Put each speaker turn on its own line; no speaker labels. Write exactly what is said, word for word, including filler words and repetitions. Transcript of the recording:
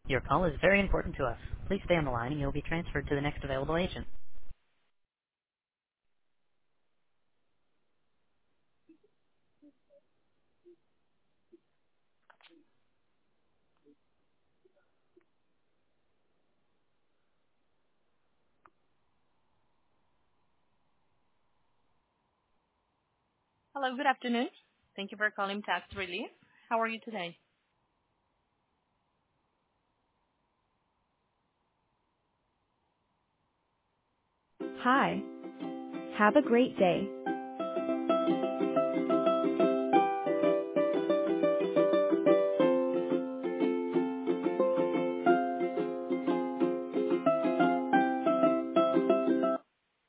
Your call is very important to us. Please stay on the line and you'll be transferred to the next available agent. Hello, good afternoon. Thank you for calling Tax Relief. How are you today?
Hi. Have a great day.